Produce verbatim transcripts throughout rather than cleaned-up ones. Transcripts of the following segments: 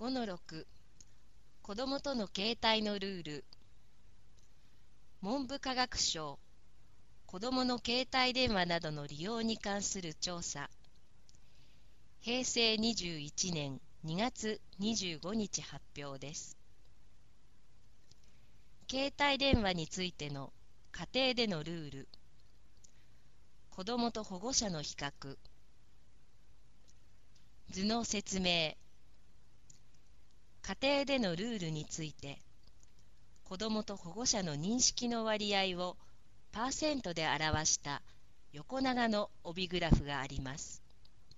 ごのろく、子どもとの携帯のルール。文部科学省、子どもの携帯電話などの利用に関する調査。へいせいにじゅういちねんにがつにじゅうごにち発表です。携帯電話についての家庭でのルール。子どもと保護者の比較。図の説明。家庭でのルールについて、子どもと保護者の認識の割合をパーセントで表した横長の帯グラフがあります。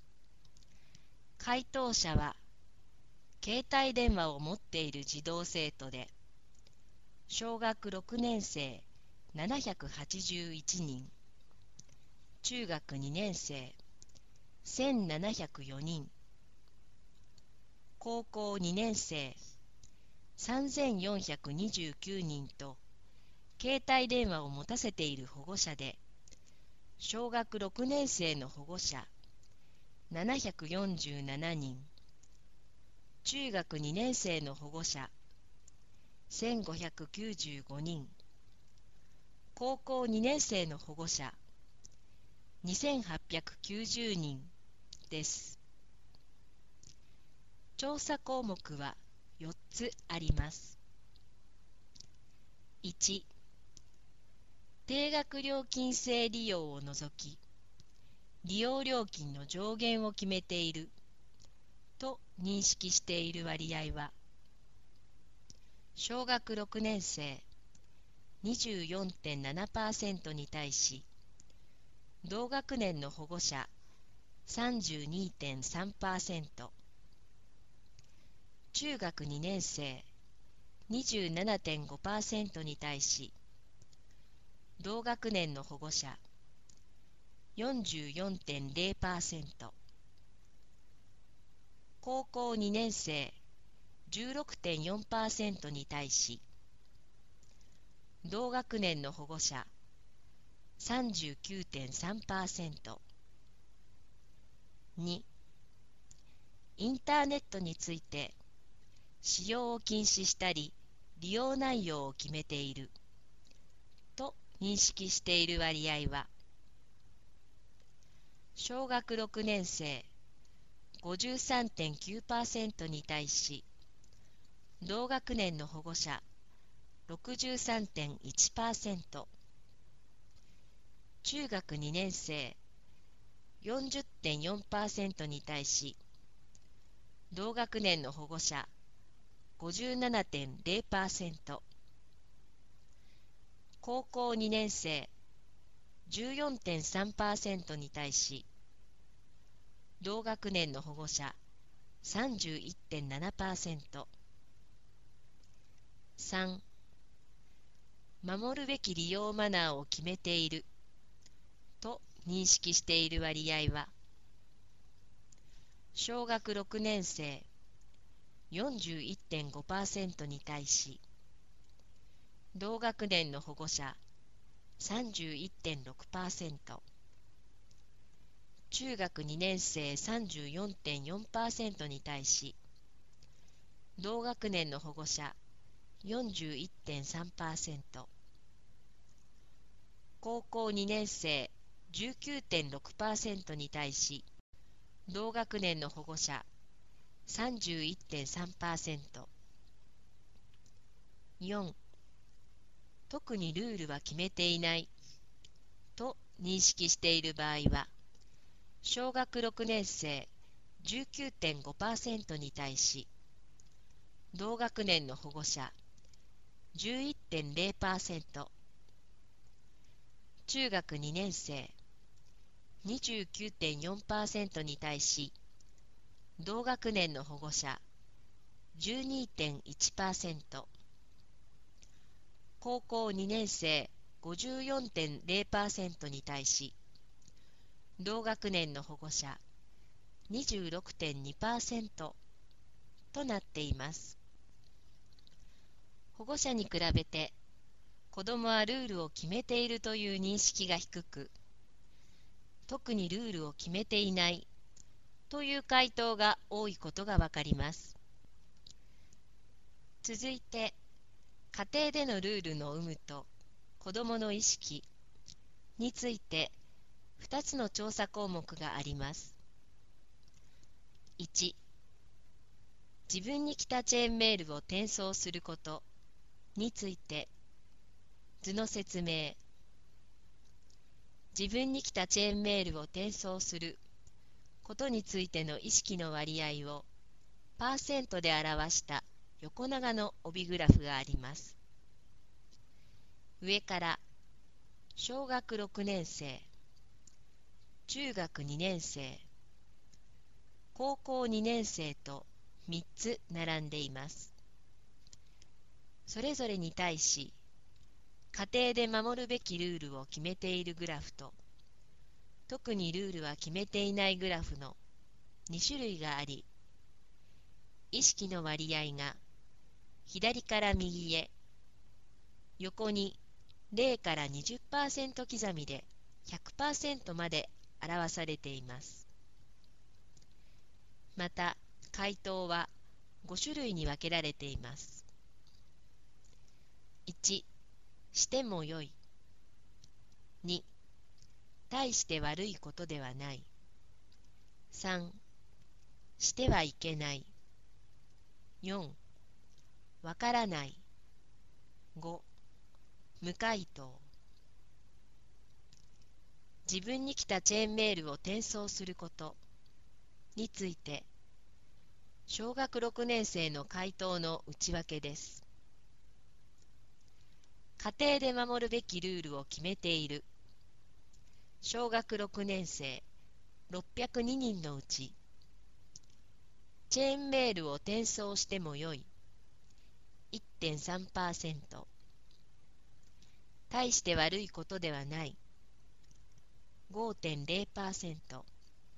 回答者は、携帯電話を持っている児童生徒で、小学ろくねんせいななひゃくはちじゅういちにん、中学にねんせいせんななひゃくよにん、高校にねんせいさんぜんよんひゃくにじゅうきゅうにんと、携帯電話を持たせている保護者で、小学ろくねんせいの保護者ななひゃくよんじゅうななにん、中学にねんせいの保護者せんごひゃくきゅうじゅうごにん、高校にねんせいの保護者にせんはっぴゃくきゅうじゅうにんです。調査項目はよっつあります。いち、定額料金制利用を除き、利用料金の上限を決めていると認識している割合は、小学ろくねんせい にじゅうよんてんななパーセント に対し、同学年の保護者 さんじゅうにてんさんパーセント、中学にねんせい にじゅうななてんごパーセント に対し、同学年の保護者 よんじゅうよんてんぜろパーセント、高校にねんせい じゅうろくてんよんパーセント に対し、同学年の保護者 さんじゅうきゅうてんさんパーセント。に、インターネットについて使用を禁止したり利用内容を決めていると認識している割合は、小学ろくねんせい ごじゅうさんてんきゅうパーセント に対し、同学年の保護者 ろくじゅうさんてんいちパーセント、中学にねんせい よんじゅってんよんパーセント に対し、同学年の保護者 ごじゅうななてんぜろパーセント、高校にねんせい じゅうよんてんさんパーセント に対し、同学年の保護者 さんじゅういってんななパーセント。さん、守るべき利用マナーを決めていると認識している割合は、小学ろくねんせい よんじゅういってんごパーセント に対し、同学年の保護者 さんじゅういってんろくパーセント、中学にねんせい さんじゅうよんてんよんパーセント に対し、同学年の保護者 よんじゅういってんさんパーセント、高校にねんせい じゅうきゅうてんろくパーセント に対し、同学年の保護者 さんじゅういってんさんパーセント。よん、特にルールは決めていないと認識している場合は、小学ろくねんせい じゅうきゅうてんごパーセント に対し、同学年の保護者 じゅういってんぜろパーセント、中学にねんせい にじゅうきゅうてんよんパーセント に対し、同学年の保護者 じゅうにてんいちパーセント、高校にねんせい ごじゅうよんてんぜろパーセント に対し、同学年の保護者 にじゅうろくてんにパーセント となっています。保護者に比べて子どもはルールを決めているという認識が低く、特にルールを決めていないという回答が多いことがわかります。 続いて、家庭でのルールの有無と子どもの意識についてふたつの調査項目があります。いち、自分に来たチェーンメールを転送することについて図の説明。自分に来たチェーンメールを転送することについての意識の割合をパーセントで表した横長の帯グラフがあります。上から小学ろくねん生、中学にねん生、高校にねん生とみっつ並んでいます。それぞれに対し、家庭で守るべきルールを決めているグラフと、特にルールは決めていないグラフのに種類があり、意識の割合が左から右へ、横にゼロからにじゅっパーセント刻みで ひゃくパーセント まで表されています。また、回答はご種類に分けられています。いち、してもよい。に、大して悪いことではない。さん、してはいけない。よん、わからない。ご、無回答。自分に来たチェーンメールを転送することについて、小学ろくねん生の回答の内訳です。家庭で守るべきルールを決めている小学ろくねん生ろっぴゃくににんのうち、チェーンメールを転送してもよい いってんさんパーセント、大して悪いことではない ごてんゼロパーセント、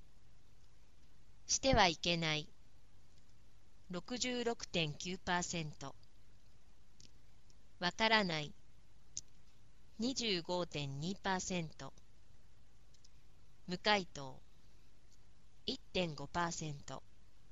してはいけない ろくじゅうろくてんきゅうパーセント、わからない にじゅうごてんにパーセント、無回答 いってんごパーセント、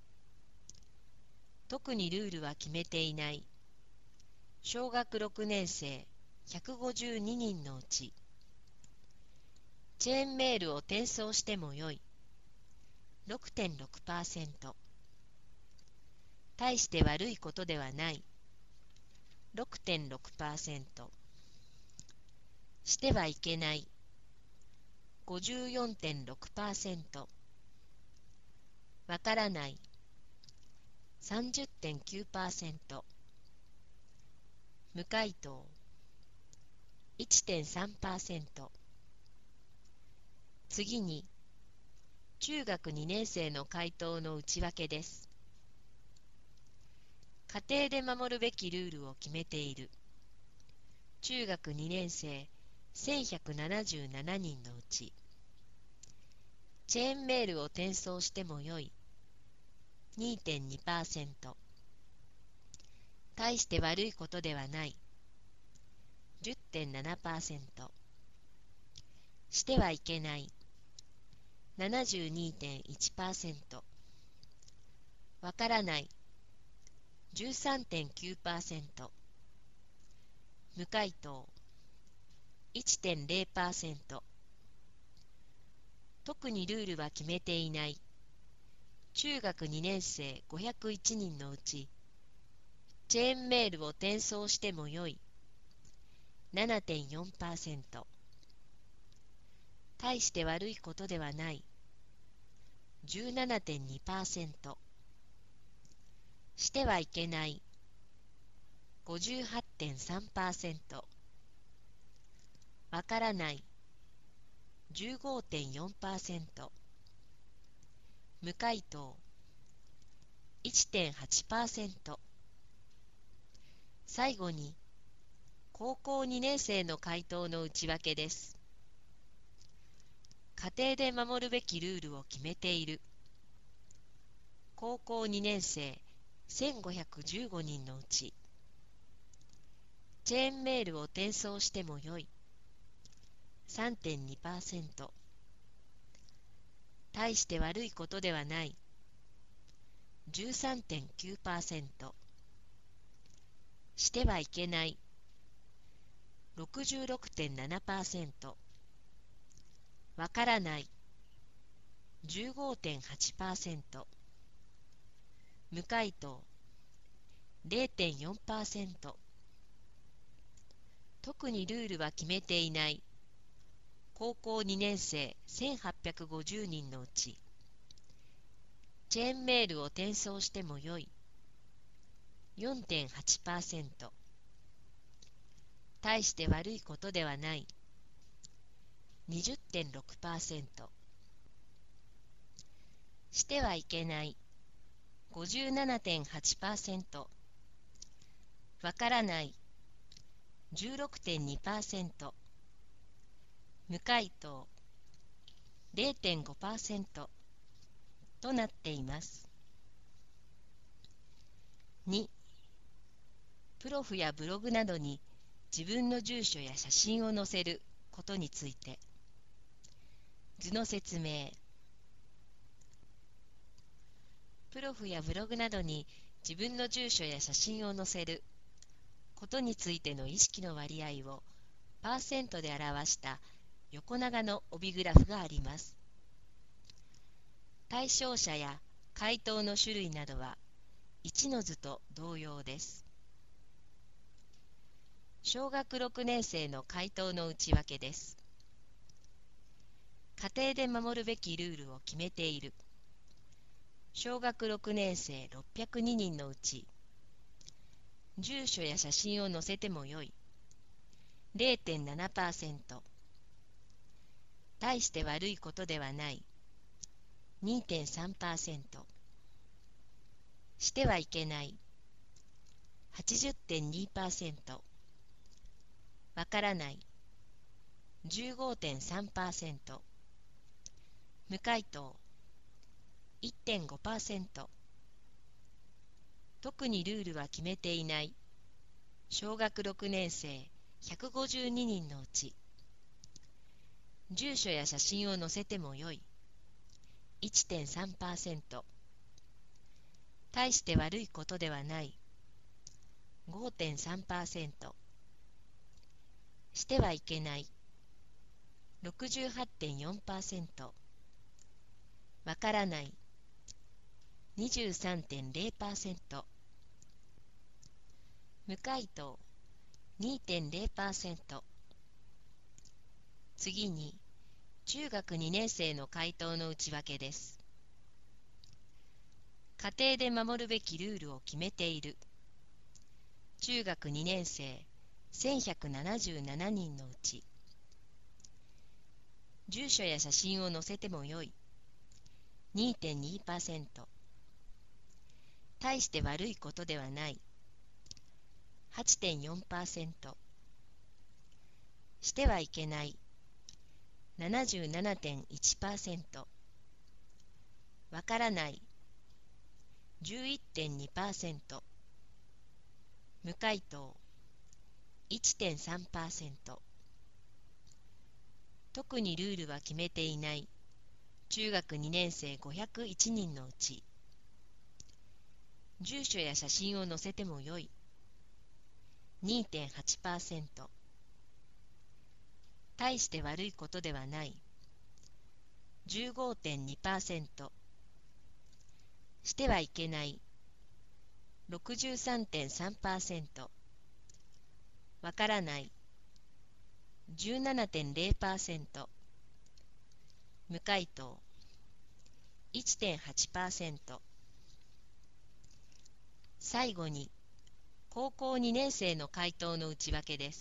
特にルールは決めていない小学ろくねん生ひゃくごじゅうににんのうち、チェーンメールを転送してもよい ろくてんろくパーセント、大して悪いことではない ろくてんろくパーセント、してはいけない ごじゅうよんてんろくパーセント、わからない さんじゅってんきゅうパーセント、無回答 いってんさんパーセント。次に、中学にねん生の回答の内訳です。家庭で守るべきルールを決めている中学にねん生せんひゃくななじゅうななにんのうち、チェーンメールを転送してもよい にてんにパーセント、大して悪いことではない じゅってんななパーセント、してはいけない ななじゅうにてんいちパーセント、わからない じゅうさんてんきゅうパーセント、無回答 いってんゼロパーセント、特にルールは決めていない中学にねん生ごひゃくいちにんのうち、チェーンメールを転送してもよい ななてんよんパーセント、大して悪いことではない じゅうななてんにパーセント、してはいけない ごじゅうはちてんさんパーセント、わからない じゅうごてんよんパーセント、無回答 いってんはちパーセント。最後に、高校にねん生の回答の内訳です。家庭で守るべきルールを決めている高校にねん生せんごひゃくじゅうごにんのうち、チェーンメールを転送してもよい さんてんにパーセント、大して悪いことではない じゅうさんてんきゅうパーセント、 してはいけない ろくじゅうろくてんななパーセント、わからない じゅうごてんはちパーセント、無回答 れいてんよんパーセント、特にルールは決めていない高校にねん生せんはっぴゃくごじゅうにんのうち、チェーンメールを転送してもよい よんてんはちパーセント、大して悪いことではない にじゅってんろくパーセント、してはいけない ごじゅうななてんはちパーセント、わからない じゅうろくてんにパーセント、無回答 れいてんごパーセント となっています。に、プロフやブログなどに自分の住所や写真を載せることについて。図の説明。プロフやブログなどに自分の住所や写真を載せることについての意識の割合をパーセントで表した横長の帯グラフがあります。対象者や回答の種類などはいちの図と同様です。小学ろくねん生の回答の内訳です。家庭で守るべきルールを決めている。小学ろくねん生ろっぴゃくににんのうち、住所や写真を載せてもよい れいてんななパーセント、大して悪いことではない にてんさんパーセント、してはいけない はちじゅってんにパーセント、わからない じゅうごてんさんパーセント、無回答 いってんごパーセント、特にルールは決めていない小学ろくねん生ひゃくごじゅうににんのうち、住所や写真を載せてもよい いってんさんパーセント、大して悪いことではない ごてんさんパーセント、してはいけない ろくじゅうはちてんよんパーセント、わからない にじゅうさんてんれいパーセント、無回答 にてんれいパーセント。次に、中学にねん生の回答の内訳です。家庭で守るべきルールを決めている。中学にねん生せんひゃくななじゅうななにんのうち、住所や写真を載せてもよい にてんにパーセント、大して悪いことではない はちてんよんパーセント、してはいけない ななじゅうななてんいちパーセント、わからない じゅういってんにパーセント、無回答 いってんさんパーセント、特にルールは決めていない中学にねん生ごひゃくいちにんのうち、住所や写真を載せてもよい にてんはちパーセント、大して悪いことではない じゅうごてんにパーセント、してはいけない ろくじゅうさんてんさんパーセント、わからない じゅうななてんれいパーセント、無回答 いってんはちパーセント。最後に、高校にねん生の回答の内訳です。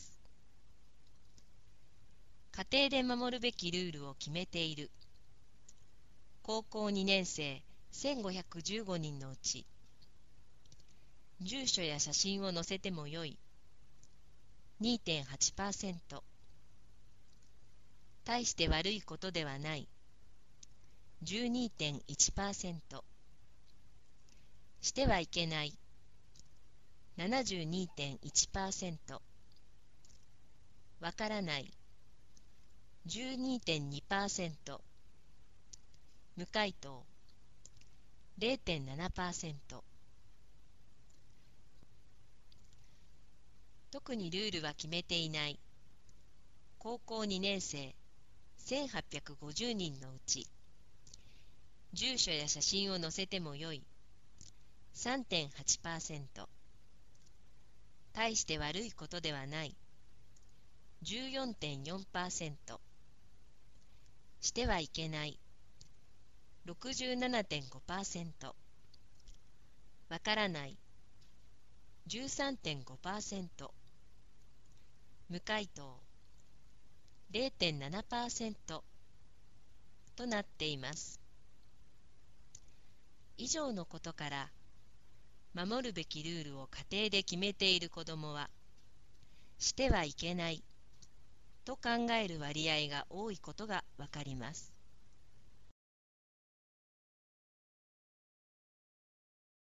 家庭で守るべきルールを決めている。高校にねん生せんごひゃくじゅうごにんのうち、住所や写真を載せてもよい にてんはちパーセント、大して悪いことではない じゅうにてんいちパーセント、してはいけない ななじゅうにてんいちパーセント、わからない じゅうにてんにパーセント、無回答 れいてんななパーセント。 特にルールは決めていない。高校にねん生せんはっぴゃくごじゅうにんのうち、住所や写真を載せてもよい さんてんはちパーセント、大して悪いことではない じゅうよんてんよんパーセント、してはいけない ろくじゅうななてんごパーセント、わからない じゅうさんてんごパーセント、無回答 れいてんななパーセント となっています。以上のことから守るべきルールを家庭で決めている子どもはしてはいけないと考える割合が多いことがわかります。